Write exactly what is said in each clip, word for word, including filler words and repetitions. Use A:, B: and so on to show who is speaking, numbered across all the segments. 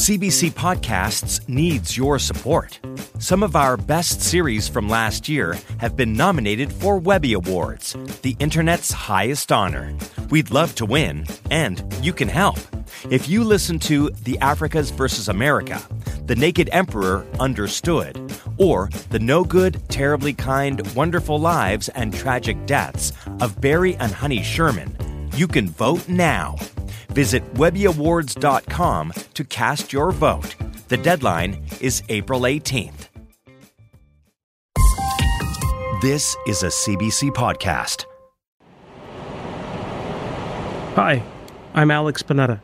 A: C B C Podcasts needs your support. Some of our best series from last year have been nominated for Webby Awards, the internet's highest honor. We'd love to win, and you can help. If you listen to The Africas versus America, The Naked Emperor Understood, or The No Good, Terribly Kind, Wonderful Lives and Tragic Deaths of Barry and Honey Sherman, you can vote now. Visit Webby Awards dot com to cast your vote. The deadline is April eighteenth. This is a C B C podcast.
B: Hi, I'm Alex Panetta.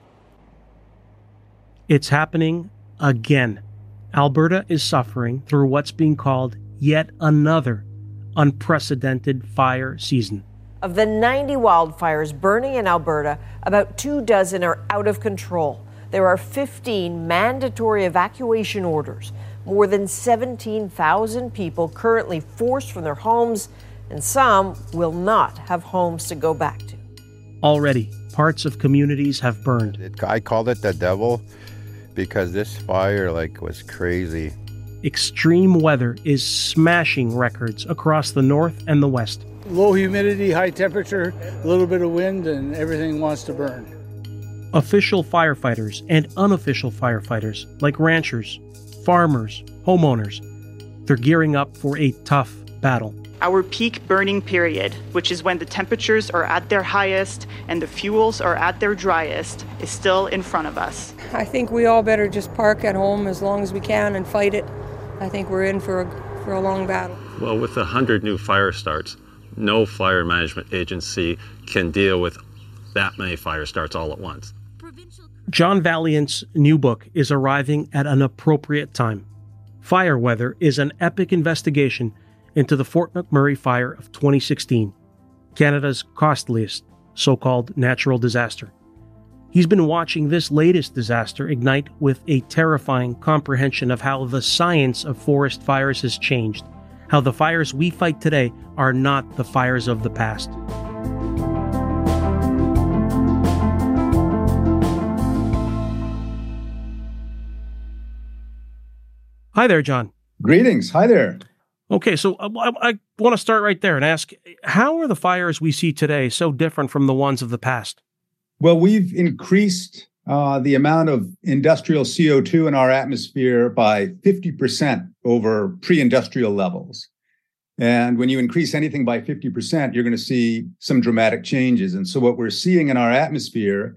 B: It's happening again. Alberta is suffering through what's being called yet another unprecedented fire season.
C: Of the ninety wildfires burning in Alberta, about two dozen are out of control. There are fifteen mandatory evacuation orders. More than seventeen thousand people currently forced from their homes, and some will not have homes to go back to.
B: Already, parts of communities have burned.
D: It, I called it the devil because this fire like was crazy.
B: Extreme weather is smashing records across the north and the west.
E: Low humidity, high temperature, a little bit of wind, and everything wants to burn.
B: Official firefighters and unofficial firefighters, like ranchers, farmers, homeowners, they're gearing up for a tough battle.
F: Our peak burning period, which is when the temperatures are at their highest and the fuels are at their driest, is still in front of us.
G: I think we all better just park at home as long as we can and fight it. I think we're in for a, for a long battle.
H: Well, with a hundred new fire starts, no fire management agency can deal with that many fire starts all at once.
B: John Valiant's new book is arriving at an appropriate time. Fire Weather is an epic investigation into the Fort McMurray fire of twenty sixteen, Canada's costliest so-called natural disaster. He's been watching this latest disaster ignite with a terrifying comprehension of how the science of forest fires has changed, how the fires we fight today are not the fires of the past. Hi there, John.
I: Greetings. Hi there.
B: Okay, so I, I want to start right there and ask, how are the fires we see today so different from the ones of the past?
I: Well, we've increased uh, the amount of industrial C O two in our atmosphere by fifty percent over pre-industrial levels. And when you increase anything by fifty percent, you're going to see some dramatic changes. And so what we're seeing in our atmosphere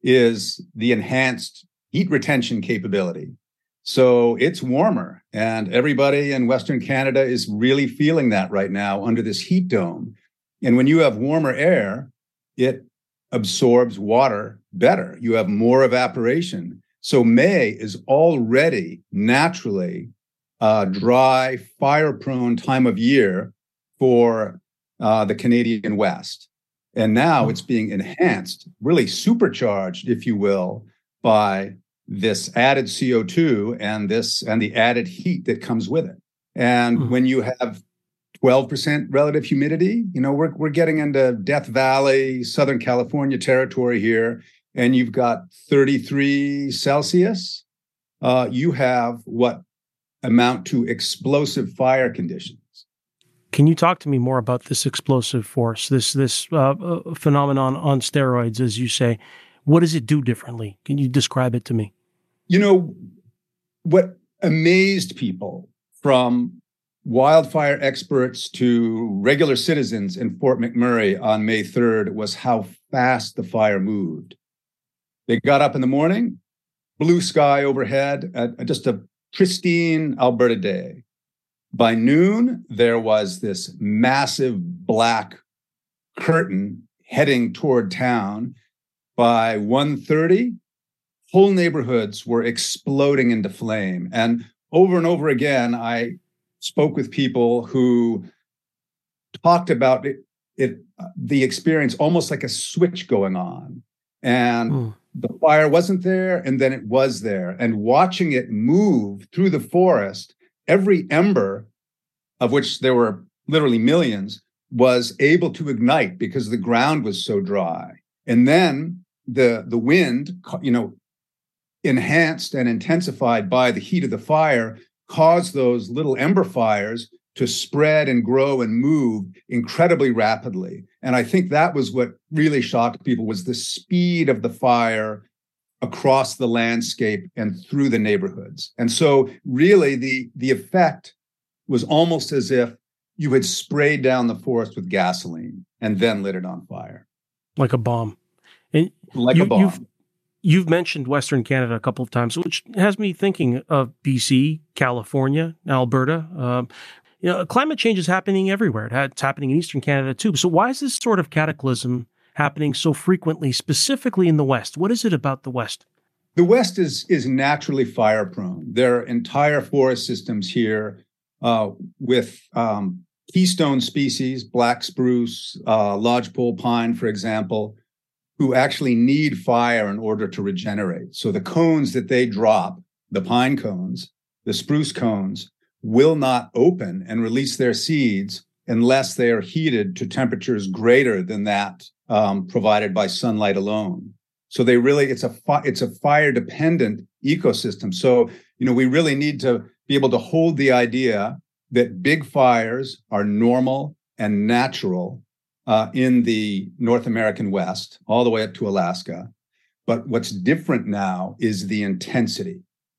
I: is the enhanced heat retention capability. So it's warmer, and everybody in Western Canada is really feeling that right now under this heat dome. And when you have warmer air, it absorbs water better. You have more evaporation. So May is already naturally a dry, fire-prone time of year for uh, the Canadian West. And now it's being enhanced, really supercharged, if you will, by this added C O two and this and the added heat that comes with it. And mm. when you have twelve percent relative humidity, you know, we're we're getting into Death Valley, Southern California territory here, and you've got thirty-three Celsius, uh, you have what amount to explosive fire conditions.
B: Can you talk to me more about this explosive force, this this uh, phenomenon on steroids, as you say? What does it do differently? Can you describe it to me?
I: You know, what amazed people, from wildfire experts to regular citizens in Fort McMurray on May third, was how fast the fire moved. They got up in the morning, blue sky overhead, uh, just a pristine Alberta day. By noon, there was this massive black curtain heading toward town. By one thirty, whole neighborhoods were exploding into flame. And over and over again, I spoke with people who talked about it, it the experience almost like a switch going on. And mm. the fire wasn't there, and then it was there. And watching it move through the forest, every ember, of which there were literally millions, was able to ignite because the ground was so dry. And then the the wind, you know, enhanced and intensified by the heat of the fire, caused those little ember fires to spread and grow and move incredibly rapidly. And I think that was what really shocked people, was the speed of the fire across the landscape and through the neighborhoods. And so really the, the effect was almost as if you had sprayed down the forest with gasoline and then lit it on fire.
B: Like a bomb. And
I: like
B: you,
I: a bomb.
B: You've, you've mentioned Western Canada a couple of times, which has me thinking of B C, California, Alberta. Um, you know, climate change is happening everywhere. It's happening in Eastern Canada too. So why is this sort of cataclysm happening so frequently, specifically in the West? What is it about the West?
I: The West is is naturally fire prone. There are entire forest systems here uh, with um, keystone species, black spruce, uh, lodgepole pine, for example, who actually need fire in order to regenerate. So the cones that they drop, the pine cones, the spruce cones, will not open and release their seeds unless they are heated to temperatures greater than that um, provided by sunlight alone. So they really, it's a fi- it's a fire dependent ecosystem. So, you know, we really need to be able to hold the idea that big fires are normal and natural uh, in the North American West, all the way up to Alaska. But what's different now is the intensity.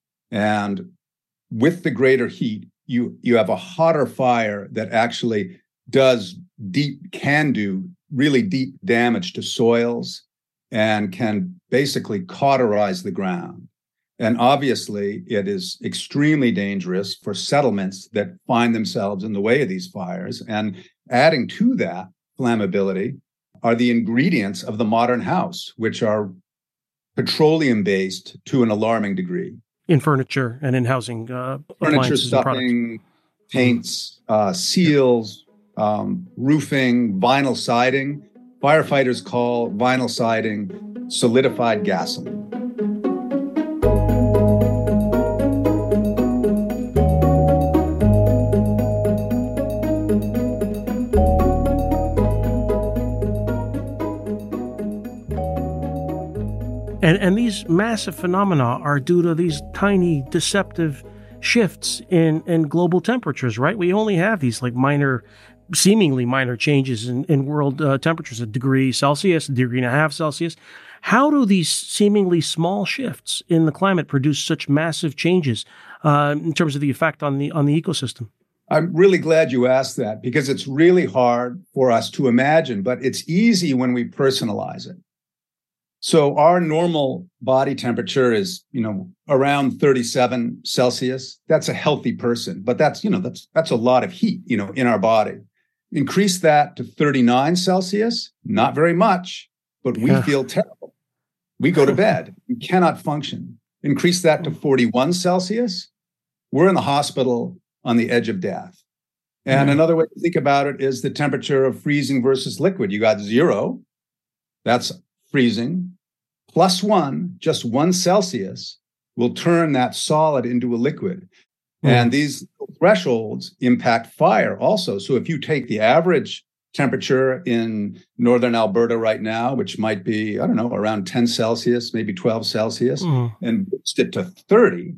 I: And with the greater heat, you you have a hotter fire that actually does deep, can do really deep damage to soils and can basically cauterize the ground. And obviously, it is extremely dangerous for settlements that find themselves in the way of these fires. And adding to that flammability are the ingredients of the modern house, which are petroleum-based to an alarming degree.
B: In furniture and in housing uh,
I: Furniture, stuffing, paints, uh, seals, um, roofing, vinyl siding. Firefighters call vinyl siding solidified gasoline.
B: And, and these massive phenomena are due to these tiny deceptive shifts in, in global temperatures, right? We only have these like minor, seemingly minor changes in, in world uh, temperatures, a degree Celsius, a degree and a half Celsius. How do these seemingly small shifts in the climate produce such massive changes uh, in terms of the effect on the on the ecosystem?
I: I'm really glad you asked that, because it's really hard for us to imagine, but it's easy when we personalize it. So our normal body temperature is, you know, around thirty-seven Celsius. That's a healthy person, but that's, you know, that's that's a lot of heat, you know, in our body. Increase that to thirty-nine Celsius, not very much, but we yeah. feel terrible. We go to bed. We cannot function. Increase that to forty-one Celsius. We're in the hospital on the edge of death. And mm. another way to think about it is the temperature of freezing versus liquid. You got zero. That's freezing. Plus one, just one Celsius, will turn that solid into a liquid. Mm. And these thresholds impact fire also. So if you take the average temperature in northern Alberta right now, which might be, I don't know, around ten Celsius, maybe twelve Celsius, mm. and boost it to thirty,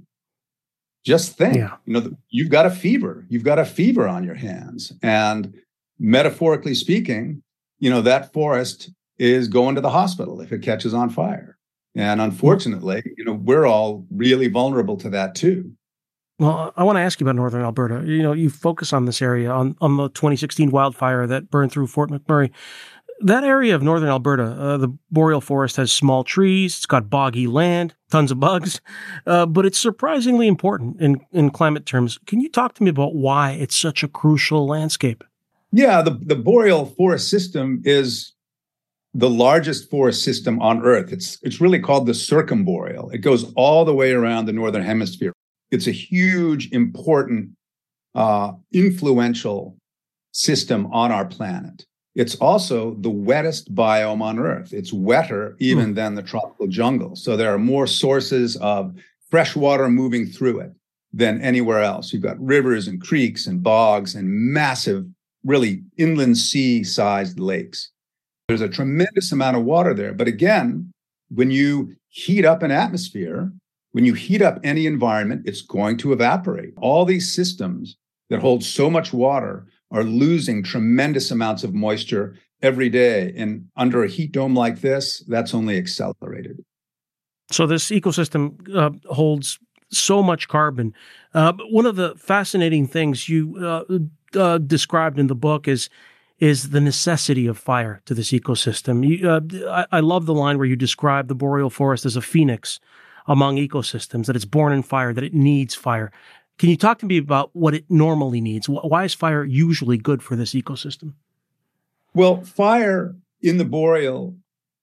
I: just think, yeah. you know, you've got a fever. You've got a fever on your hands. And metaphorically speaking, you know, that forest is going to the hospital if it catches on fire. And unfortunately, you know, we're all really vulnerable to that too.
B: Well, I want to ask you about northern Alberta. You know, you focus on this area, on, on the twenty sixteen wildfire that burned through Fort McMurray. That area of northern Alberta, uh, the boreal forest has small trees, it's got boggy land, tons of bugs, uh, but it's surprisingly important in, in climate terms. Can you talk to me about why it's such a crucial landscape?
I: Yeah, the, the boreal forest system is the largest forest system on Earth. It's it's really called the circumboreal. It goes all the way around the northern hemisphere. It's a huge, important, uh, influential system on our planet. It's also the wettest biome on Earth. It's wetter even mm. than the tropical jungle. So there are more sources of fresh water moving through it than anywhere else. You've got rivers and creeks and bogs and massive, really inland sea-sized lakes. There's a tremendous amount of water there. But again, when you heat up an atmosphere, when you heat up any environment, it's going to evaporate. All these systems that hold so much water are losing tremendous amounts of moisture every day. And under a heat dome like this, that's only accelerated.
B: So this ecosystem uh, holds so much carbon. Uh, one of the fascinating things you uh, uh, described in the book is is the necessity of fire to this ecosystem. You, uh, I, I love the line where you describe the boreal forest as a phoenix among ecosystems, that it's born in fire, that it needs fire. Can you talk to me about what it normally needs? Why is fire usually good for this ecosystem?
I: Well, fire in the boreal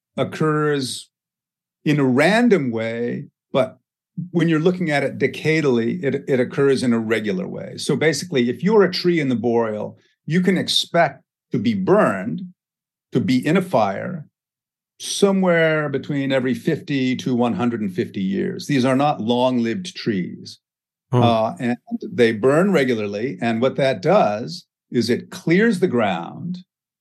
I: occurs in a random way, but when you're looking at it decadally, it, it occurs in a regular way. So basically, if you're a tree in the boreal, you can expect to be burned, to be in a fire, somewhere between every fifty to one hundred fifty years. These are not long-lived trees. Hmm. Uh, and they burn regularly. And what that does is it clears the ground,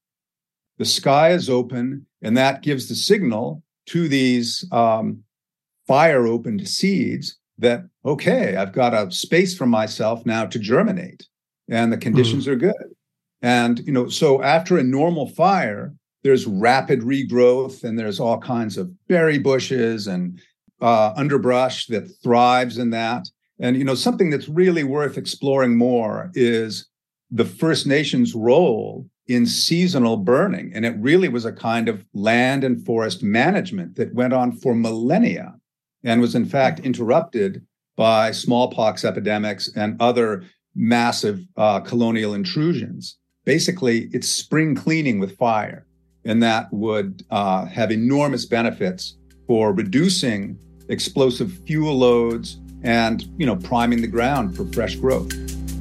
I: the sky is open, and that gives the signal to these um, fire-opened seeds that, okay, I've got a space for myself now to germinate, and the conditions mm. are good. And, you know, so after a normal fire, there's rapid regrowth, and there's all kinds of berry bushes and uh, underbrush that thrives in that. And, you know, something that's really worth exploring more is the First Nations role in seasonal burning. And it really was a kind of land and forest management that went on for millennia and was in fact interrupted by smallpox epidemics and other massive uh, colonial intrusions. Basically, it's spring cleaning with fire, and that would uh, have enormous benefits for reducing explosive fuel loads and, you know, priming the ground for fresh growth.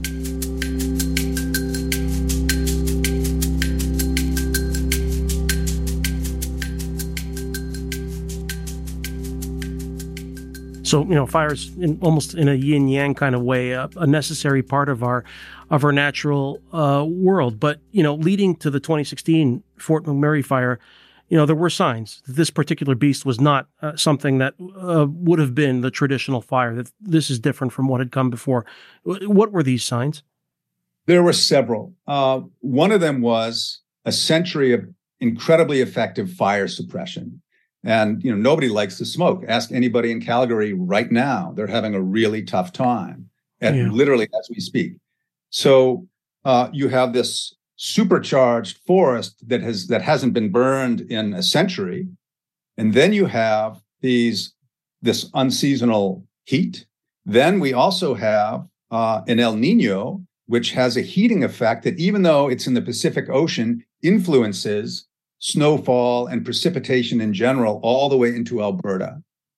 B: So, you know, fire's in, almost in a yin yang kind of way, a, a necessary part of our of our natural uh, world. But, you know, leading to the twenty sixteen Fort McMurray fire, you know, there were signs that this particular beast was not uh, something that uh, would have been the traditional fire, that this is different from what had come before. What were these signs?
I: There were several. Uh, one of them was a century of incredibly effective fire suppression. And, you know, nobody likes to smoke. Ask anybody in Calgary right now. They're having a really tough time, and yeah. literally as we speak. So uh, you have this supercharged forest that has that hasn't been burned in a century. And then you have these this unseasonal heat. Then we also have uh, an El Nino, which has a heating effect that, even though it's in the Pacific Ocean, influences snowfall and precipitation in general all the way into Alberta.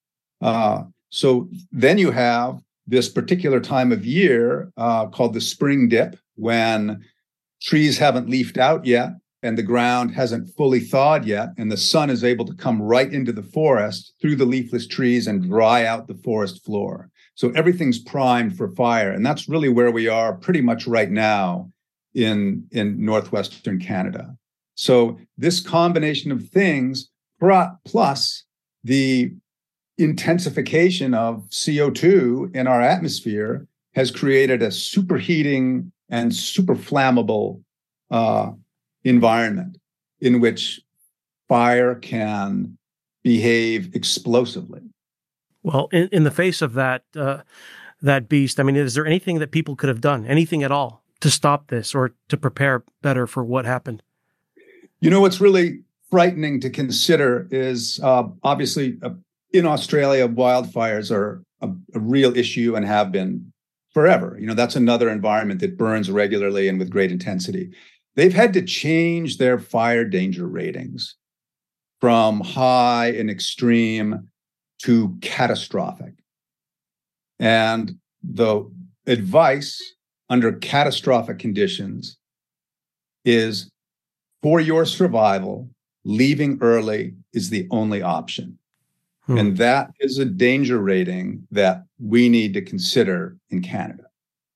I: Uh, so then you have this particular time of year uh, called the spring dip, when trees haven't leafed out yet and the ground hasn't fully thawed yet, and the sun is able to come right into the forest through the leafless trees and dry out the forest floor. So everything's primed for fire. And that's really where we are pretty much right now in, in northwestern Canada. So this combination of things, plus the intensification of C O two in our atmosphere, has created a superheating and super flammable uh, environment in which fire can behave explosively.
B: Well, in, in the face of that uh, that beast, I mean, is there anything that people could have done, anything at all, to stop this or to prepare better for what happened?
I: You know, what's really frightening to consider is uh, obviously uh, in Australia, wildfires are a, a real issue and have been forever. You know, that's another environment that burns regularly and with great intensity. They've had to change their fire danger ratings from high and extreme to catastrophic. And the advice under catastrophic conditions is, for your survival, leaving early is the only option. Hmm. And that is a danger rating that we need to consider in Canada.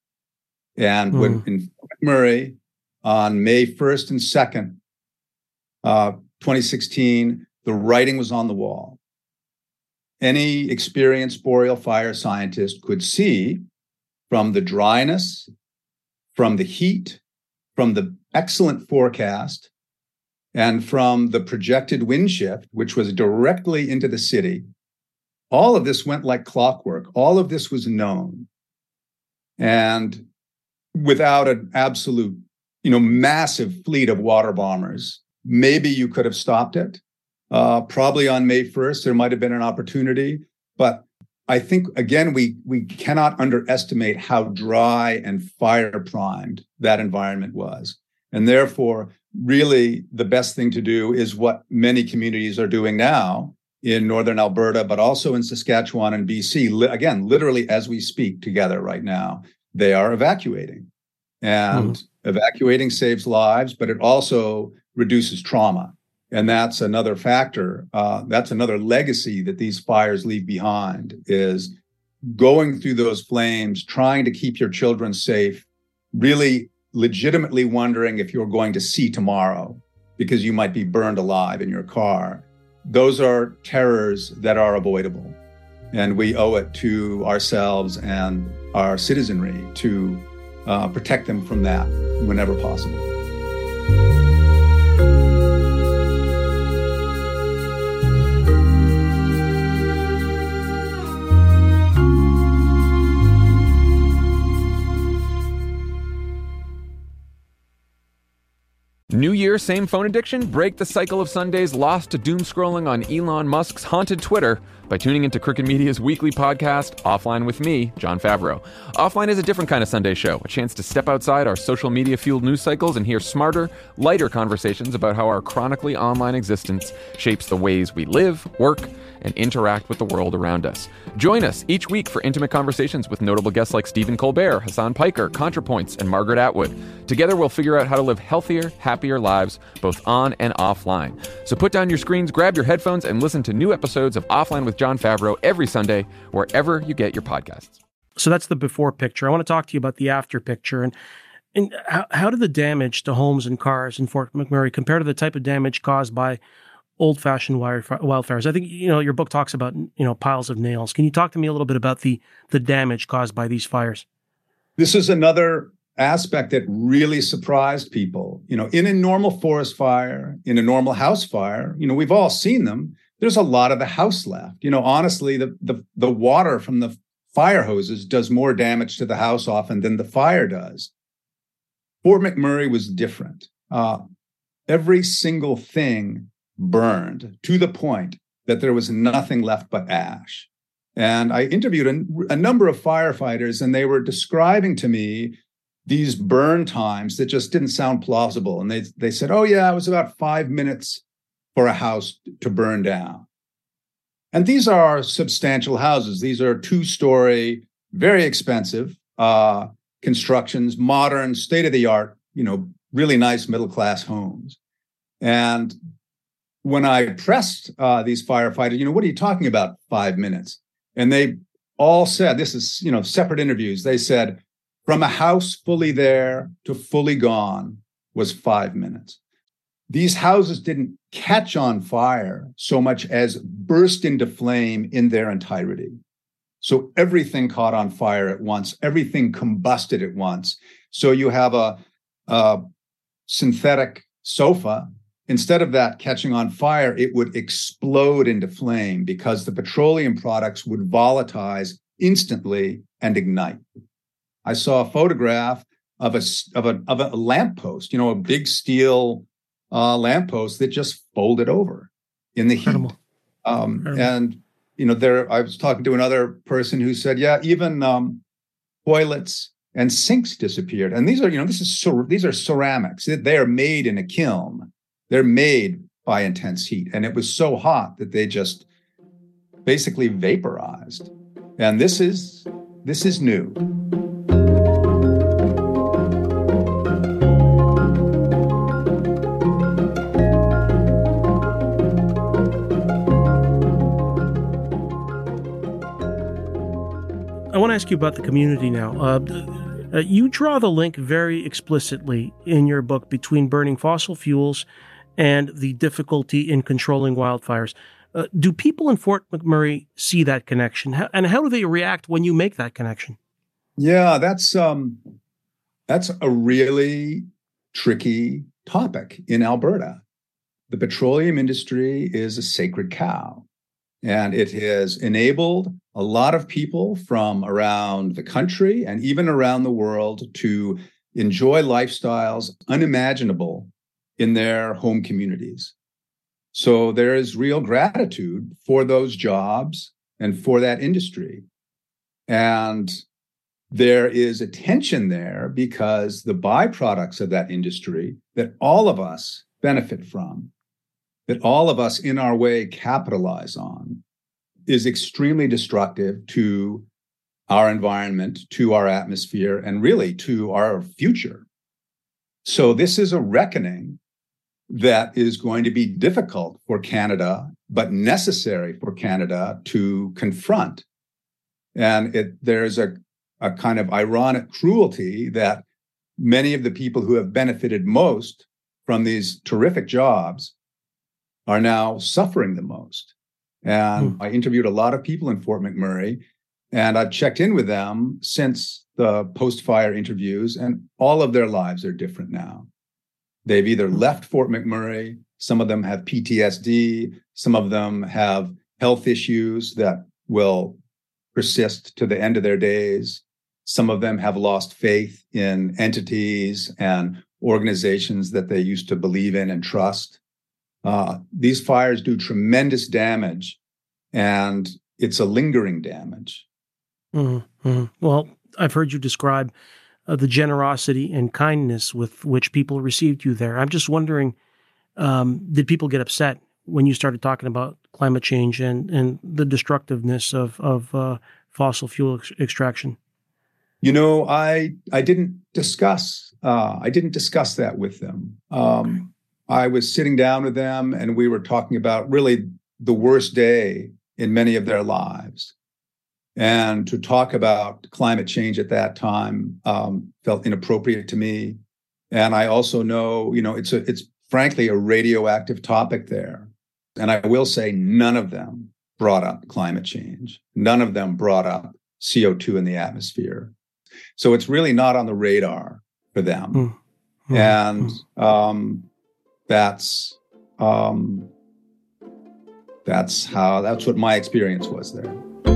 I: And hmm. when in McMurray, on May first and second, uh, twenty sixteen, the writing was on the wall. any experienced boreal fire scientist could see from the dryness, from the heat, from the excellent forecast, and from the projected wind shift, which was directly into the city. All of this went like clockwork. All of this was known. And without an absolute, you know, massive fleet of water bombers, maybe you could have stopped it. Uh, probably on May first, there might have been an opportunity. But I think, again, we we cannot underestimate how dry and fire-primed that environment was. And therefore, really, the best thing to do is what many communities are doing now in northern Alberta, but also in Saskatchewan and B C. Li- again, literally as we speak together right now, they are evacuating. And mm-hmm. evacuating saves lives, but it also reduces trauma. And that's another factor. Uh, that's another legacy that these fires leave behind, is going through those flames, trying to keep your children safe, really legitimately wondering if you're going to see tomorrow because you might be burned alive in your car. Those are terrors that are avoidable. And we owe it to ourselves and our citizenry to uh, protect them from that whenever possible.
J: New year, same phone addiction? Break the cycle of Sundays lost to doom scrolling on Elon Musk's haunted Twitter by tuning into Crooked Media's weekly podcast, Offline with me, Jon Favreau. Offline is a different kind of Sunday show, a chance to step outside our social media-fueled news cycles and hear smarter, lighter conversations about how our chronically online existence shapes the ways we live, work, and interact with the world around us. Join us each week for intimate conversations with notable guests like Stephen Colbert, Hassan Piker, ContraPoints, and Margaret Atwood. Together, we'll figure out how to live healthier, happier lives, both on and offline. So put down your screens, grab your headphones, and listen to new episodes of Offline with Jon Favreau every Sunday, wherever you get your podcasts.
B: So that's the before picture. I want to talk to you about the after picture. And, and how, how did the damage to homes and cars in Fort McMurray compare to the type of damage caused by old-fashioned wildfires? I think, you know, your book talks about, you know, piles of nails. Can you talk to me a little bit about the the damage caused by these fires?
I: This is another aspect that really surprised people. You know, in a normal forest fire, in a normal house fire, you know, we've all seen them. There's a lot of the house left. You know, honestly, the the, the water from the fire hoses does more damage to the house often than the fire does. Fort McMurray was different. Uh, every single thing burned to the point that there was nothing left but ash. And I interviewed a, a number of firefighters, and they were describing to me these burn times that just didn't sound plausible. And they, they said, oh, yeah, it was about five minutes for a house to burn down. And these are substantial houses. These are two-story, very expensive uh, constructions, modern, state-of-the-art, you know, really nice middle-class homes. And when I pressed uh, these firefighters, you know, what are you talking about, five minutes? And they all said, this is, you know, separate interviews. They said, from a house fully there to fully gone was five minutes. These houses didn't catch on fire so much as burst into flame in their entirety. So everything caught on fire at once. Everything combusted at once. So you have a, a synthetic sofa. Instead of that catching on fire, it would explode into flame because the petroleum products would volatilize instantly and ignite. I saw a photograph of a of a of a lamppost, you know, a big steel uh, lamppost that just folded over in the heat. Incredible. Um, Incredible. And you know, there I was talking to another person who said, yeah, even um, toilets and sinks disappeared. And these are, you know, this is so, these are ceramics. They are made in a kiln. They're made by intense heat. And it was so hot that they just basically vaporized. And this is this is new.
B: I want to ask you about the community now. Uh, uh, you draw the link very explicitly in your book between burning fossil fuels and the difficulty in controlling wildfires. Uh, do people in Fort McMurray see that connection? How, and how do they react when you make that connection?
I: Yeah, that's um, that's a really tricky topic in Alberta. The petroleum industry is a sacred cow, and it has enabled a lot of people from around the country and even around the world to enjoy lifestyles unimaginable in their home communities. So there is real gratitude for those jobs and for that industry. And there is a tension there because the byproducts of that industry that all of us benefit from, that all of us in our way capitalize on, is extremely destructive to our environment, to our atmosphere, and really to our future. So this is a reckoning that is going to be difficult for Canada, but necessary for Canada to confront. And it, there's a, a kind of ironic cruelty that many of the people who have benefited most from these terrific jobs are now suffering the most. And mm. I interviewed a lot of people in Fort McMurray, and I've checked in with them since the post-fire interviews, and all of their lives are different now. They've either left Fort McMurray, some of them have P T S D, some of them have health issues that will persist to the end of their days. Some of them have lost faith in entities and organizations that they used to believe in and trust. Uh, these fires do tremendous damage, and it's a lingering damage.
B: Mm-hmm. Well, I've heard you describe uh, the generosity and kindness with which people received you there. I'm just wondering, um, did people get upset when you started talking about climate change and, and the destructiveness of, of uh, fossil fuel ex- extraction?
I: You know, I I didn't discuss uh, I didn't discuss that with them. Um, I was sitting down with them, and we were talking about really the worst day in many of their lives. And to talk about climate change at that time um, felt inappropriate to me. And I also know, you know, it's a, it's frankly a radioactive topic there. And I will say none of them brought up climate change. None of them brought up C O two in the atmosphere. So it's really not on the radar for them. Mm-hmm. And um, that's um, that's how that's what my experience was there.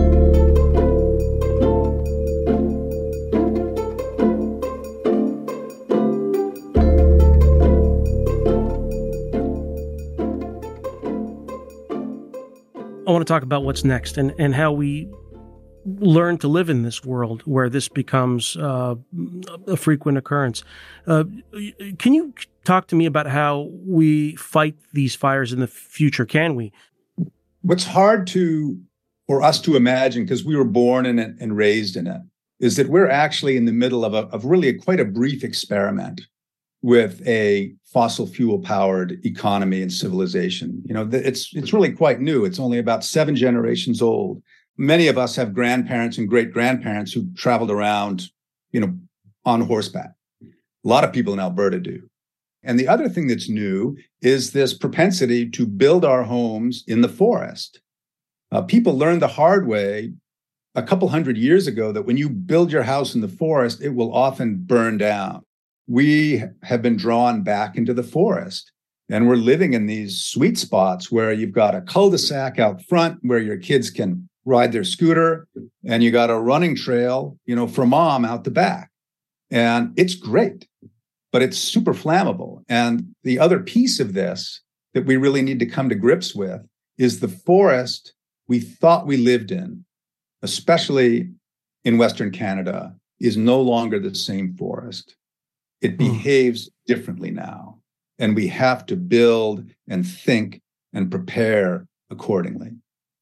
B: I want to talk about what's next and, and how we learn to live in this world where this becomes uh, a frequent occurrence. Uh, can you talk to me about how we fight these fires in the future? Can we?
I: What's hard to for us to imagine, because we were born in it and raised in it, is that we're actually in the middle of a of really a, quite a brief experiment with a fossil fuel powered economy and civilization. You know, it's it's really quite new. It's only about seven generations old. Many of us have grandparents and great grandparents who traveled around, you know, on horseback. A lot of people in Alberta do. And the other thing that's new is this propensity to build our homes in the forest. Uh, people learned the hard way a couple hundred years ago that when you build your house in the forest, it will often burn down. We have been drawn back into the forest, and we're living in these sweet spots where you've got a cul-de-sac out front where your kids can ride their scooter, and you got a running trail, you know, for mom out the back. And it's great, but it's super flammable. And the other piece of this that we really need to come to grips with is the forest we thought we lived in, especially in Western Canada, is no longer the same forest. It behaves differently now, and we have to build and think and prepare accordingly.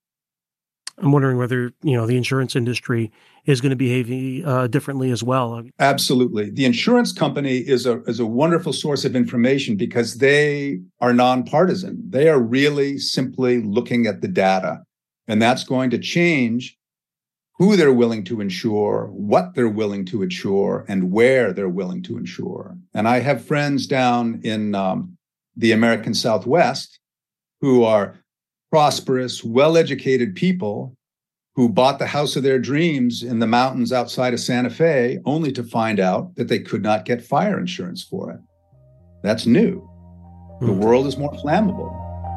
B: I'm wondering whether, you know, the insurance industry is going to behave uh, differently as well.
I: Absolutely. The insurance company is a is a wonderful source of information because they are nonpartisan. They are really simply looking at the data, and that's going to change who they're willing to insure, what they're willing to insure, and where they're willing to insure. And I have friends down in um, the American Southwest who are prosperous, well-educated people who bought the house of their dreams in the mountains outside of Santa Fe, only to find out that they could not get fire insurance for it. That's new. The mm-hmm. world is more flammable.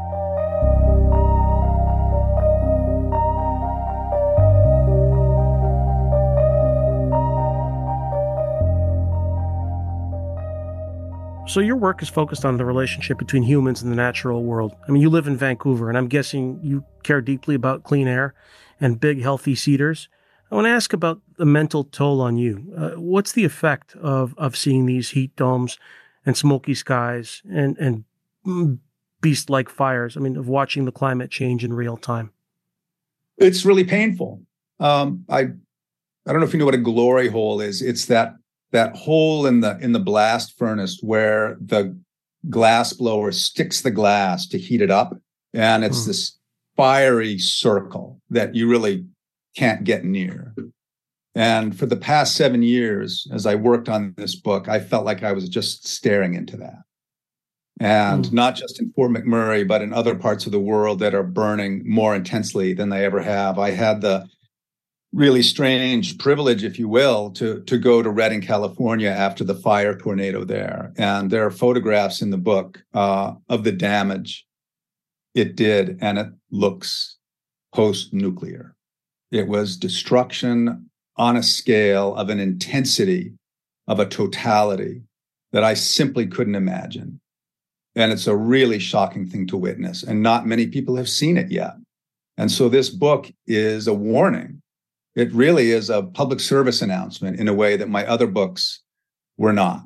B: So your work is focused on the relationship between humans and the natural world. I mean, you live in Vancouver, and I'm guessing you care deeply about clean air and big, healthy cedars. I want to ask about the mental toll on you. Uh, what's the effect of, of seeing these heat domes and smoky skies and, and beast-like fires? I mean, of watching the climate change in real time.
I: It's really painful. Um, I I don't know if you know what a glory hole is. It's that that hole in the in the blast furnace where the glass blower sticks the glass to heat it up. And it's mm. this fiery circle that you really can't get near. And for the past seven years, as I worked on this book, I felt like I was just staring into that. And mm. not just in Fort McMurray, but in other parts of the world that are burning more intensely than they ever have. I had the really strange privilege, if you will, to, to go to Redding, California after the fire tornado there. And there are photographs in the book uh, of the damage it did, and it looks post-nuclear. It was destruction on a scale of an intensity, of a totality that I simply couldn't imagine. And it's a really shocking thing to witness, and not many people have seen it yet. And so this book is a warning. It really is a public service announcement in a way that my other books were not.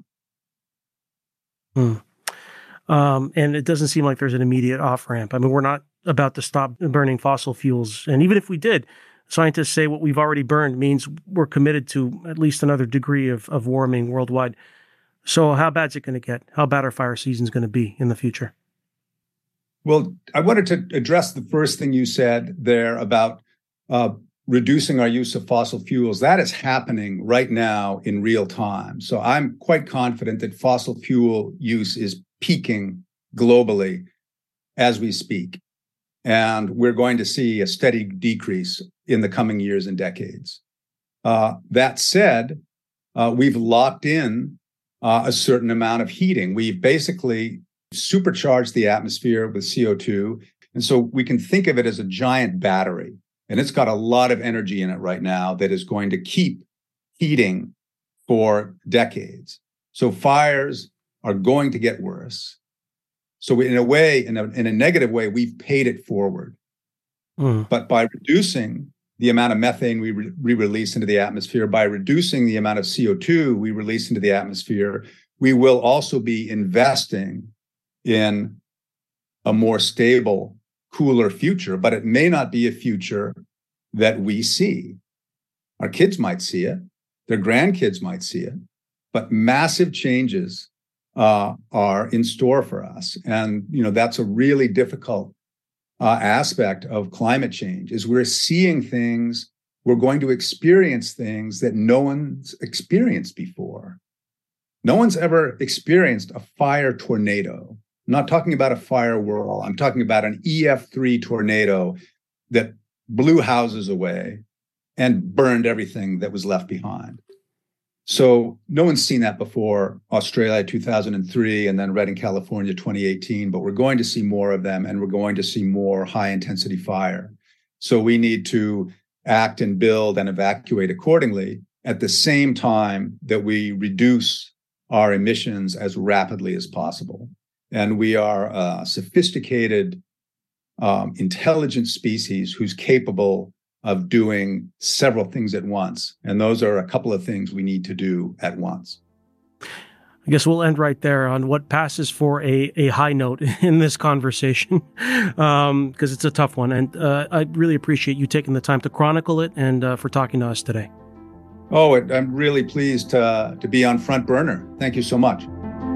B: Hmm. Um, and it doesn't seem like there's an immediate off-ramp. I mean, we're not about to stop burning fossil fuels. And even if we did, scientists say what we've already burned means we're committed to at least another degree of, of warming worldwide. So how bad is it going to get? How bad are fire seasons going to be in the future?
I: Well, I wanted to address the first thing you said there about uh, reducing our use of fossil fuels. That is happening right now in real time. So I'm quite confident that fossil fuel use is peaking globally as we speak. And we're going to see a steady decrease in the coming years and decades. Uh, that said, uh, we've locked in uh, a certain amount of heating. We've basically supercharged the atmosphere with C O two. And so we can think of it as a giant battery. And it's got a lot of energy in it right now that is going to keep heating for decades. So fires are going to get worse. So in a way, in a, in a negative way, we've paid it forward. Mm. But by reducing the amount of methane we re- re-release into the atmosphere, by reducing the amount of C O two we release into the atmosphere, we will also be investing in a more stable, cooler future. But it may not be a future that we see. Our kids might see it. Their grandkids might see it. But massive changes Uh, are in store for us. And, you know, that's a really difficult uh, aspect of climate change is we're seeing things, we're going to experience things that no one's experienced before. No one's ever experienced a fire tornado. I'm not talking about a fire whirl. I'm talking about an E F three tornado that blew houses away and burned everything that was left behind. So no one's seen that before. Australia two thousand three and then Redding, California twenty eighteen, but we're going to see more of them and we're going to see more high intensity fire. So we need to act and build and evacuate accordingly at the same time that we reduce our emissions as rapidly as possible. And we are a sophisticated, um, intelligent species who's capable of doing several things at once. And those are a couple of things we need to do at once.
B: I guess we'll end right there on what passes for a, a high note in this conversation, because um, it's a tough one. And uh, I really appreciate you taking the time to chronicle it and uh, for talking to us today.
I: Oh, it, I'm really pleased to, to be on Front Burner. Thank you so much.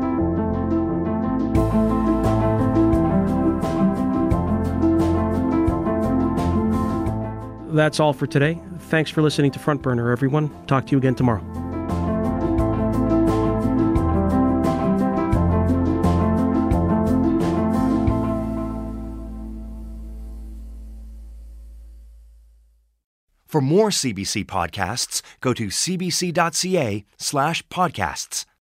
B: That's all for today. Thanks for listening to Front Burner, everyone. Talk to you again tomorrow.
A: For more C B C podcasts, go to cbc.ca slash podcasts.